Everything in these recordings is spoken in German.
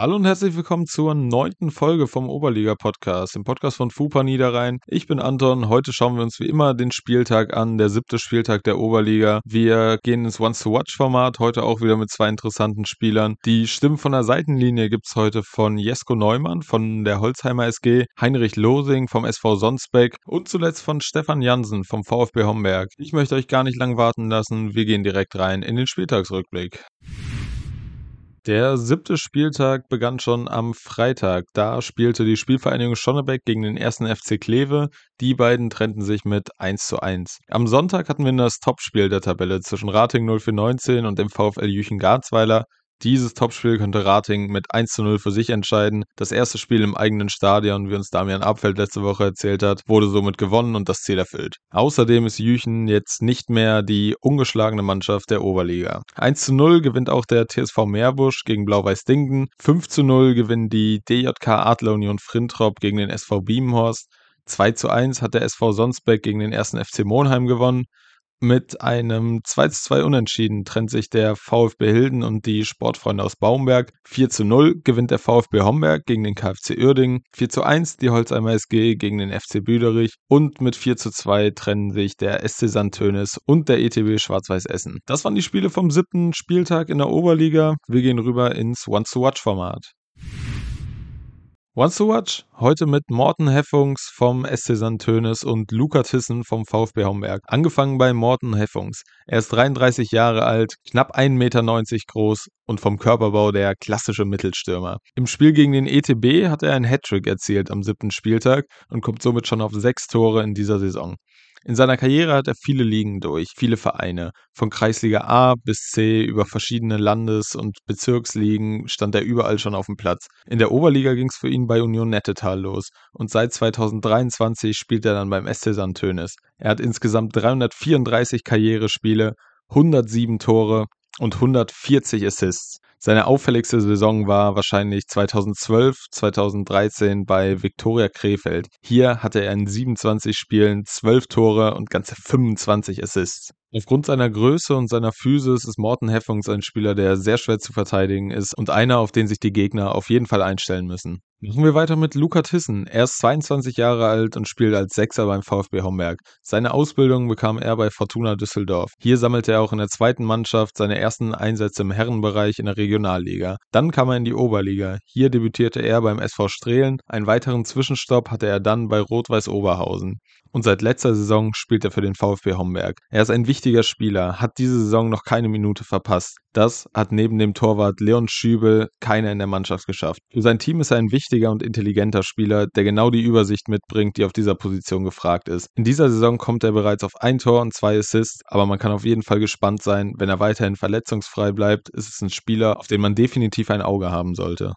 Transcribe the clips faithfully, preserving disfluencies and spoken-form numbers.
Hallo und herzlich willkommen zur neunten Folge vom Oberliga-Podcast, dem Podcast von FUPA Niederrhein. Ich bin Anton, heute schauen wir uns wie immer den Spieltag an, der siebte Spieltag der Oberliga. Wir gehen ins Once-to-Watch-Format, heute auch wieder mit zwei interessanten Spielern. Die Stimmen von der Seitenlinie gibt es heute von Jesko Neumann von der Holzheimer S G, Heinrich Losing vom S V Sonsbeck und zuletzt von Stefan Jansen vom VfB Homberg. Ich möchte euch gar nicht lang warten lassen, wir gehen direkt rein in den Spieltagsrückblick. Der siebte Spieltag begann schon am Freitag. Da spielte die Spielvereinigung Schonnebeck gegen den ersten F C Kleve. Die beiden trennten sich mit eins zu eins. Am Sonntag hatten wir das Topspiel der Tabelle zwischen Rating null vier neunzehn und dem VfL Jüchen-Garzweiler. Dieses Topspiel könnte Rating mit eins zu null für sich entscheiden. Das erste Spiel im eigenen Stadion, wie uns Damian Abfeld letzte Woche erzählt hat, wurde somit gewonnen und das Ziel erfüllt. Außerdem ist Jüchen jetzt nicht mehr die ungeschlagene Mannschaft der Oberliga. eins zu null gewinnt auch der T S V Meerbusch gegen Blau-Weiß Dingen. fünf zu null gewinnen die D J K Adler Union Frintrop gegen den S V Biemenhorst. zwei zu eins hat der S V Sonsbeck gegen den ersten F C Monheim gewonnen. Mit einem zwei zu zwei Unentschieden trennt sich der VfB Hilden und die Sportfreunde aus Baumberg. vier zu null gewinnt der VfB Homberg gegen den K F C Uerdingen. vier zu eins die Holzheimer S G gegen den F C Büderich. Und mit vier zu zwei trennen sich der S C Sandtönis und der E T B Schwarz-Weiß Essen. Das waren die Spiele vom siebten Spieltag in der Oberliga. Wir gehen rüber ins Once-to-Watch-Format. Once to Watch, heute mit Morten Heffungs vom S C Sandtönis und Luca Tissen vom VfB Homberg. Angefangen bei Morten Heffungs. Er ist dreiunddreißig Jahre alt, knapp ein Meter neunzig groß und vom Körperbau der klassische Mittelstürmer. Im Spiel gegen den E T B hat er einen Hattrick erzielt am siebten Spieltag und kommt somit schon auf sechs Tore in dieser Saison. In seiner Karriere hat er viele Ligen durch, viele Vereine. Von Kreisliga A bis C über verschiedene Landes- und Bezirksligen stand er überall schon auf dem Platz. In der Oberliga ging es für ihn bei Union Nettetal los und seit zweitausenddreiundzwanzig spielt er dann beim S C Sandtönis. Er hat insgesamt dreihundertvierunddreißig Karrierespiele, hundertsieben Tore und hundertvierzig Assists. Seine auffälligste Saison war wahrscheinlich zweitausendzwölf, zweitausenddreizehn bei Viktoria Krefeld. Hier hatte er in siebenundzwanzig Spielen zwölf Tore und ganze fünfundzwanzig Assists. Aufgrund seiner Größe und seiner Physis ist Morten Heffungs ein Spieler, der sehr schwer zu verteidigen ist und einer, auf den sich die Gegner auf jeden Fall einstellen müssen. Machen wir weiter mit Luca Tissen. Er ist zweiundzwanzig Jahre alt und spielt als Sechser beim VfB Homberg. Seine Ausbildung bekam er bei Fortuna Düsseldorf. Hier sammelte er auch in der zweiten Mannschaft seine ersten Einsätze im Herrenbereich in der Regionalliga. Dann kam er in die Oberliga. Hier debütierte er beim S V Strehlen. Einen weiteren Zwischenstopp hatte er dann bei Rot-Weiß Oberhausen. Und seit letzter Saison spielt er für den VfB Homberg. Er ist ein wichtiger Spieler, hat diese Saison noch keine Minute verpasst. Das hat neben dem Torwart Leon Schübel keiner in der Mannschaft geschafft. Für sein Team ist er ein wichtiger und intelligenter Spieler, der genau die Übersicht mitbringt, die auf dieser Position gefragt ist. In dieser Saison kommt er bereits auf ein Tor und zwei Assists, aber man kann auf jeden Fall gespannt sein, wenn er weiterhin verletzungsfrei bleibt, ist es ein Spieler, auf den man definitiv ein Auge haben sollte.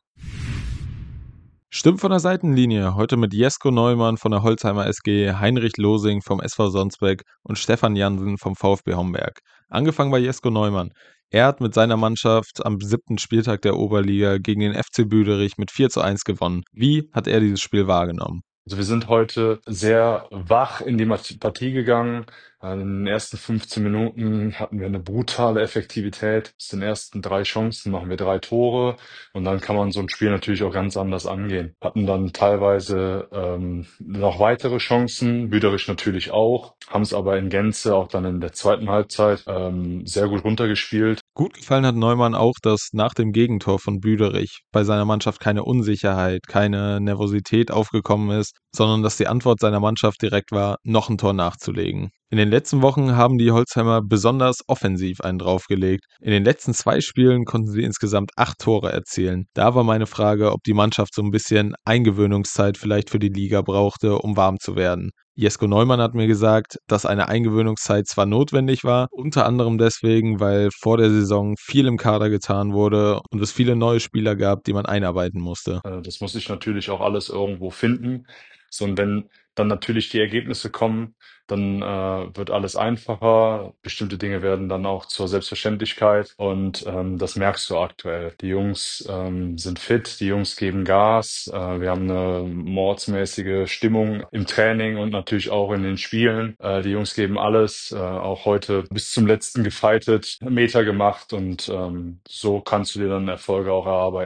Stimmt von der Seitenlinie, heute mit Jesko Neumann von der Holzheimer S G, Heinrich Losing vom S V Sonsbeck und Stefan Jansen vom VfB Homberg. Angefangen bei Jesko Neumann. Er hat mit seiner Mannschaft am siebten Spieltag der Oberliga gegen den F C Büderich mit vier zu eins gewonnen. Wie hat er dieses Spiel wahrgenommen? Also wir sind heute sehr wach in die Mat- Partie gegangen. Äh, In den ersten fünfzehn Minuten hatten wir eine brutale Effektivität. Aus den ersten drei Chancen machen wir drei Tore und dann kann man so ein Spiel natürlich auch ganz anders angehen. Hatten dann teilweise ähm, noch weitere Chancen, Büderich natürlich auch, haben es aber in Gänze auch dann in der zweiten Halbzeit ähm, sehr gut runtergespielt. Gut gefallen hat Neumann auch, dass nach dem Gegentor von Büderich bei seiner Mannschaft keine Unsicherheit, keine Nervosität aufgekommen ist, sondern dass die Antwort seiner Mannschaft direkt war, noch ein Tor nachzulegen. In den letzten Wochen haben die Holzheimer besonders offensiv einen draufgelegt. In den letzten zwei Spielen konnten sie insgesamt acht Tore erzielen. Da war meine Frage, ob die Mannschaft so ein bisschen Eingewöhnungszeit vielleicht für die Liga brauchte, um warm zu werden. Jesko Neumann hat mir gesagt, dass eine Eingewöhnungszeit zwar notwendig war, unter anderem deswegen, weil vor der Saison viel im Kader getan wurde und es viele neue Spieler gab, die man einarbeiten musste. Äh, Das muss ich natürlich auch alles irgendwo finden. So, und wenn dann natürlich die Ergebnisse kommen, dann äh, wird alles einfacher. Bestimmte Dinge werden dann auch zur Selbstverständlichkeit und ähm, das merkst du aktuell. Die Jungs ähm, sind fit, die Jungs geben Gas. Äh, wir haben eine mordsmäßige Stimmung im Training und natürlich auch in den Spielen. Äh, die Jungs geben alles, äh, auch heute bis zum letzten gefightet, Meter gemacht und ähm, so kannst du dir dann Erfolge auch erarbeiten.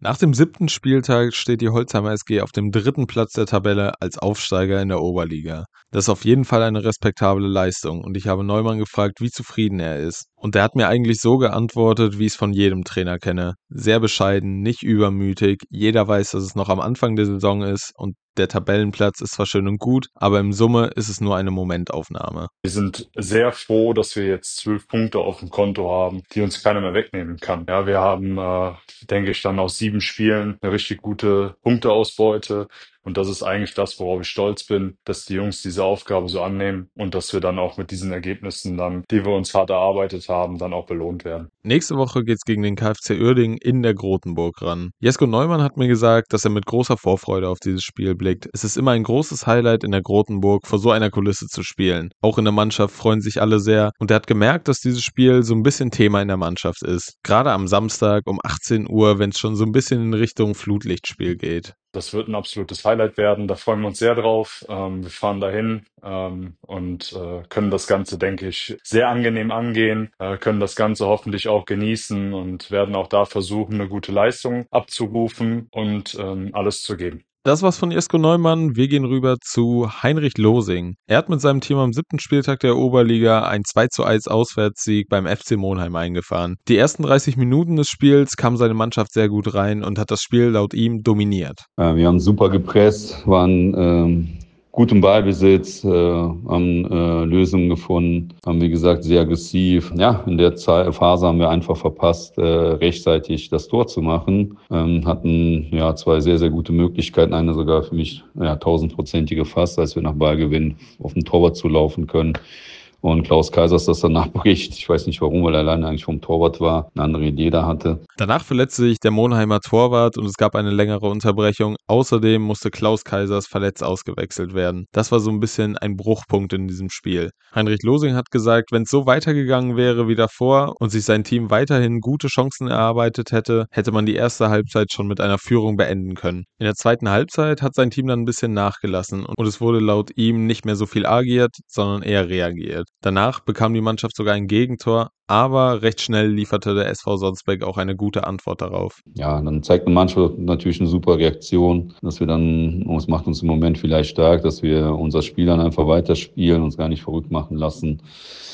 Nach dem siebten Spieltag steht die Holzheimer S G auf dem dritten Platz der Tabelle als Aufsteiger in der Oberliga. Das ist auf jeden Fall eine respektable Leistung und ich habe Neumann gefragt, wie zufrieden er ist. Und er hat mir eigentlich so geantwortet, wie ich es von jedem Trainer kenne. Sehr bescheiden, nicht übermütig, jeder weiß, dass es noch am Anfang der Saison ist und der Tabellenplatz ist zwar schön und gut, aber im Summe ist es nur eine Momentaufnahme. Wir sind sehr froh, dass wir jetzt zwölf Punkte auf dem Konto haben, die uns keiner mehr wegnehmen kann. Ja, wir haben, äh, denke ich, dann aus sieben Spielen eine richtig gute Punkteausbeute. Und das ist eigentlich das, worauf ich stolz bin, dass die Jungs diese Aufgabe so annehmen und dass wir dann auch mit diesen Ergebnissen dann, die wir uns hart erarbeitet haben, dann auch belohnt werden. Nächste Woche geht's gegen den KfC Uerdingen in der Grotenburg ran. Jesko Neumann hat mir gesagt, dass er mit großer Vorfreude auf dieses Spiel blickt. Es ist immer ein großes Highlight in der Grotenburg, vor so einer Kulisse zu spielen. Auch in der Mannschaft freuen sich alle sehr und er hat gemerkt, dass dieses Spiel so ein bisschen Thema in der Mannschaft ist. Gerade am Samstag um achtzehn Uhr, wenn es schon so ein bisschen in Richtung Flutlichtspiel geht. Das wird ein absolutes Highlight werden. Da freuen wir uns sehr drauf. Ähm, wir fahren dahin ähm, und äh, können das Ganze, denke ich, sehr angenehm angehen, äh, können das Ganze hoffentlich auch genießen und werden auch da versuchen, eine gute Leistung abzurufen und ähm, alles zu geben. Das war's von Jesko Neumann. Wir gehen rüber zu Heinrich Losing. Er hat mit seinem Team am siebten Spieltag der Oberliga ein zwei zu eins Auswärtssieg beim F C Monheim eingefahren. Die ersten dreißig Minuten des Spiels kam seine Mannschaft sehr gut rein und hat das Spiel laut ihm dominiert. Ja, wir haben super gepresst, waren ähm, gut im Ballbesitz, äh, haben äh, Lösungen gefunden, haben wie gesagt sehr aggressiv. Ja, in der Zeit, Phase haben wir einfach verpasst, äh, rechtzeitig das Tor zu machen. Ähm, hatten ja zwei sehr, sehr gute Möglichkeiten, eine sogar für mich ja, tausendprozentige fast, als wir nach Ballgewinn auf den Torwart zu laufen können. Und Klaus Kaisers das danach berichtet. Ich weiß nicht warum, weil er alleine eigentlich vom Torwart war, eine andere Idee da hatte. Danach verletzte sich der Monheimer Torwart und es gab eine längere Unterbrechung. Außerdem musste Klaus Kaisers verletzt ausgewechselt werden. Das war so ein bisschen ein Bruchpunkt in diesem Spiel. Heinrich Losing hat gesagt, wenn es so weitergegangen wäre wie davor und sich sein Team weiterhin gute Chancen erarbeitet hätte, hätte man die erste Halbzeit schon mit einer Führung beenden können. In der zweiten Halbzeit hat sein Team dann ein bisschen nachgelassen und es wurde laut ihm nicht mehr so viel agiert, sondern eher reagiert. Danach bekam die Mannschaft sogar ein Gegentor, aber recht schnell lieferte der S V Sonsbeck auch eine gute Antwort darauf. Ja, dann zeigt eine Mannschaft natürlich eine super Reaktion, dass wir dann, und es macht uns im Moment vielleicht stark, dass wir unser Spiel dann einfach weiterspielen, uns gar nicht verrückt machen lassen.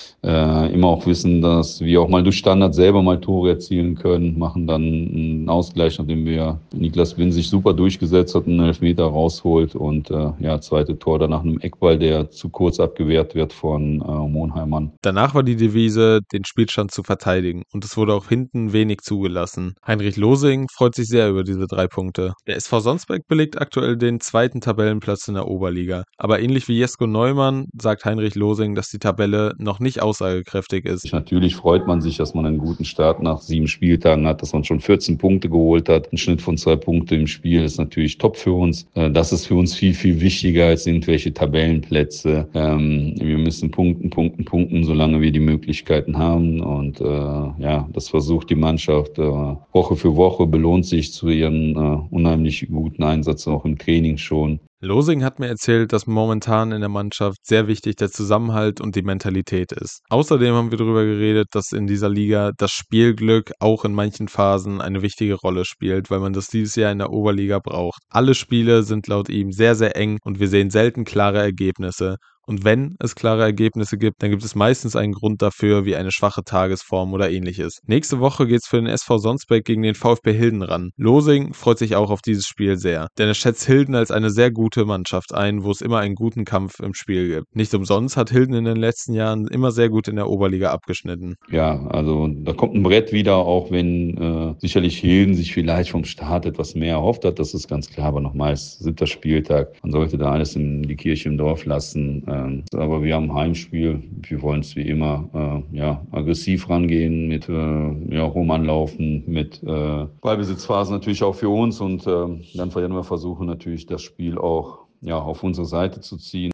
Äh, immer auch wissen, dass wir auch mal durch Standard selber mal Tore erzielen können, machen dann einen Ausgleich, nachdem wir Niklas Winn sich super durchgesetzt hat, einen Elfmeter rausholt und äh, ja, zweite Tor dann nach einem Eckball, der zu kurz abgewehrt wird von äh, Monheimern. Danach war die Devise, den Spielstand zu verteidigen und es wurde auch hinten wenig zugelassen. Heinrich Losing freut sich sehr über diese drei Punkte. Der S V Sonsbeck belegt aktuell den zweiten Tabellenplatz in der Oberliga, aber ähnlich wie Jesko Neumann sagt Heinrich Losing, dass die Tabelle noch nicht aussagekräftig ist. Natürlich freut man sich, dass man einen guten Start nach sieben Spieltagen hat, dass man schon vierzehn Punkte geholt hat. Ein Schnitt von zwei Punkten im Spiel ist natürlich top für uns. Das ist für uns viel, viel wichtiger als irgendwelche Tabellenplätze. Wir müssen punkten, punkten, punkten, solange wir die Möglichkeiten haben. Und ja, das versucht die Mannschaft Woche für Woche, belohnt sich zu ihrem unheimlich guten Einsatz, auch im Training schon. Losing hat mir erzählt, dass momentan in der Mannschaft sehr wichtig der Zusammenhalt und die Mentalität ist. Außerdem haben wir darüber geredet, dass in dieser Liga das Spielglück auch in manchen Phasen eine wichtige Rolle spielt, weil man das dieses Jahr in der Oberliga braucht. Alle Spiele sind laut ihm sehr, sehr eng und wir sehen selten klare Ergebnisse. Und wenn es klare Ergebnisse gibt, dann gibt es meistens einen Grund dafür, wie eine schwache Tagesform oder ähnliches. Nächste Woche geht's für den S V Sonsbeck gegen den VfB Hilden ran. Losing freut sich auch auf dieses Spiel sehr, denn er schätzt Hilden als eine sehr gute Mannschaft ein, wo es immer einen guten Kampf im Spiel gibt. Nicht umsonst hat Hilden in den letzten Jahren immer sehr gut in der Oberliga abgeschnitten. Ja, also da kommt ein Brett wieder, auch wenn äh, sicherlich Hilden sich vielleicht vom Start etwas mehr erhofft hat, das ist ganz klar, aber nochmals siebter Spieltag. Man sollte da alles in die Kirche im Dorf lassen. Aber wir haben ein Heimspiel. Wir wollen es wie immer äh, ja, aggressiv rangehen, mit äh, ja, Romanlaufen, mit äh, Ballbesitzphasen natürlich auch für uns. Und äh, dann werden wir versuchen, natürlich das Spiel auch ja, auf unsere Seite zu ziehen.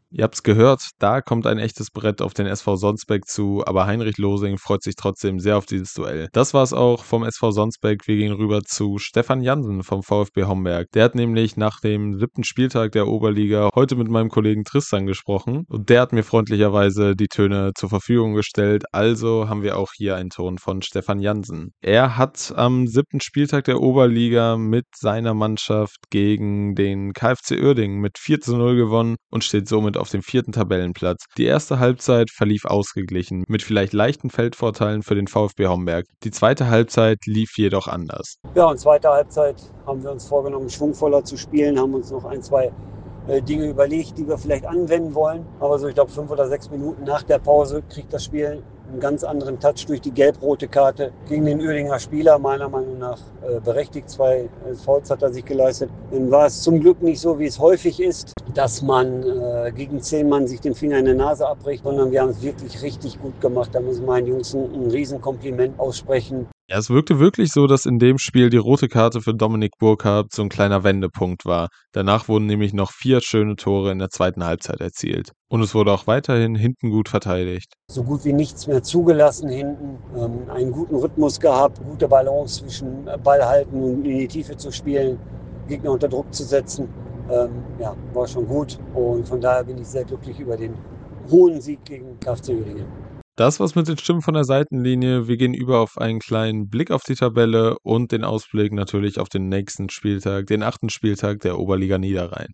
Ihr habt's gehört, da kommt ein echtes Brett auf den S V Sonsbeck zu, aber Heinrich Losing freut sich trotzdem sehr auf dieses Duell. Das war's auch vom S V Sonsbeck. Wir gehen rüber zu Stefan Jansen vom VfB Homberg. Der hat nämlich nach dem siebten Spieltag der Oberliga heute mit meinem Kollegen Tristan gesprochen und der hat mir freundlicherweise die Töne zur Verfügung gestellt. Also haben wir auch hier einen Ton von Stefan Jansen. Er hat am siebten Spieltag der Oberliga mit seiner Mannschaft gegen den KfC Uerdingen mit vier zu null gewonnen und steht somit auf dem vierten Tabellenplatz. Die erste Halbzeit verlief ausgeglichen, mit vielleicht leichten Feldvorteilen für den VfB Homberg. Die zweite Halbzeit lief jedoch anders. Ja, und zweite Halbzeit haben wir uns vorgenommen, schwungvoller zu spielen, haben uns noch ein, zwei äh, Dinge überlegt, die wir vielleicht anwenden wollen. Aber so, ich glaube, fünf oder sechs Minuten nach der Pause kriegt das Spiel einen ganz anderen Touch durch die gelb-rote Karte gegen den Uerdinger Spieler, meiner Meinung nach äh, berechtigt. Zwei äh, Fouls hat er sich geleistet. Dann war es zum Glück nicht so, wie es häufig ist, dass man äh, gegen zehn Mann sich den Finger in der Nase abbricht, sondern wir haben es wirklich richtig gut gemacht. Da muss ich meinen Jungs ein, ein Riesenkompliment aussprechen. Ja, es wirkte wirklich so, dass in dem Spiel die rote Karte für Dominik Burkhardt so ein kleiner Wendepunkt war. Danach wurden nämlich noch vier schöne Tore in der zweiten Halbzeit erzielt. Und es wurde auch weiterhin hinten gut verteidigt. So gut wie nichts mehr zugelassen hinten, ähm, einen guten Rhythmus gehabt, gute Balance zwischen Ball halten und in die Tiefe zu spielen, Gegner unter Druck zu setzen. Ähm, ja, war schon gut und von daher bin ich sehr glücklich über den hohen Sieg gegen KfC Uerdingen. Das war's mit den Stimmen von der Seitenlinie. Wir gehen über auf einen kleinen Blick auf die Tabelle und den Ausblick natürlich auf den nächsten Spieltag, den achten Spieltag der Oberliga Niederrhein.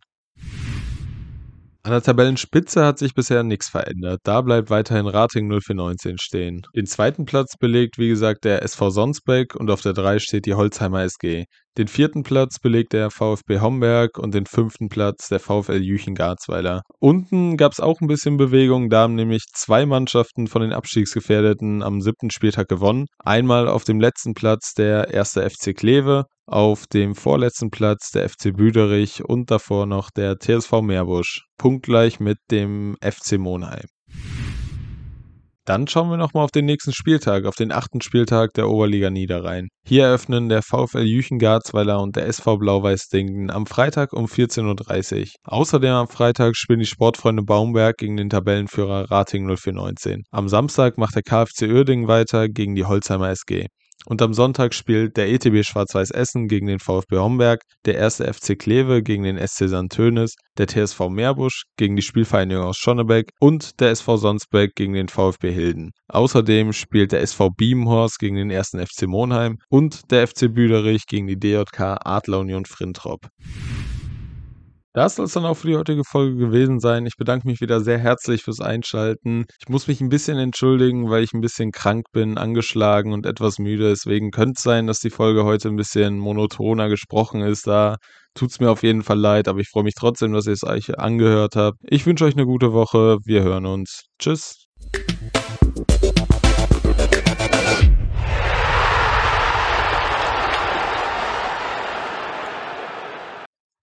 An der Tabellenspitze hat sich bisher nichts verändert. Da bleibt weiterhin Ratingen null vier neunzehn stehen. Den zweiten Platz belegt, wie gesagt, der S V Sonsbeck und auf der drei steht die Holzheimer S G. Den vierten Platz belegt der VfB Homberg und den fünften Platz der VfL Jüchen-Garzweiler. Unten gab es auch ein bisschen Bewegung, da haben nämlich zwei Mannschaften von den Abstiegsgefährdeten am siebten Spieltag gewonnen. Einmal auf dem letzten Platz der erste F C Kleve, auf dem vorletzten Platz der F C Büderich und davor noch der T S V Meerbusch, punktgleich mit dem F C Monheim. Dann schauen wir nochmal auf den nächsten Spieltag, auf den achten Spieltag der Oberliga Niederrhein. Hier eröffnen der VfL Jüchen-Garzweiler und der S V Blau-Weiß-Dingen am Freitag um vierzehn Uhr dreißig. Außerdem am Freitag spielen die Sportfreunde Baumberg gegen den Tabellenführer Ratingen null vier neunzehn. Am Samstag macht der KfC Uerdingen weiter gegen die Holzheimer S G. Und am Sonntag spielt der E T B Schwarz-Weiß Essen gegen den VfB Homberg, der erste F C Kleve gegen den S C Sankt Tönis, der T S V Meerbusch gegen die Spielvereinigung aus Schonnebeck und der S V Sonsbeck gegen den VfB Hilden. Außerdem spielt der S V Biebenhorst gegen den ersten F C Monheim und der F C Büderich gegen die D J K Adler Union Frintrop. Das soll es dann auch für die heutige Folge gewesen sein. Ich bedanke mich wieder sehr herzlich fürs Einschalten. Ich muss mich ein bisschen entschuldigen, weil ich ein bisschen krank bin, angeschlagen und etwas müde. Deswegen könnte es sein, dass die Folge heute ein bisschen monotoner gesprochen ist. Da tut es mir auf jeden Fall leid, aber ich freue mich trotzdem, dass ihr es euch angehört habt. Ich wünsche euch eine gute Woche. Wir hören uns. Tschüss.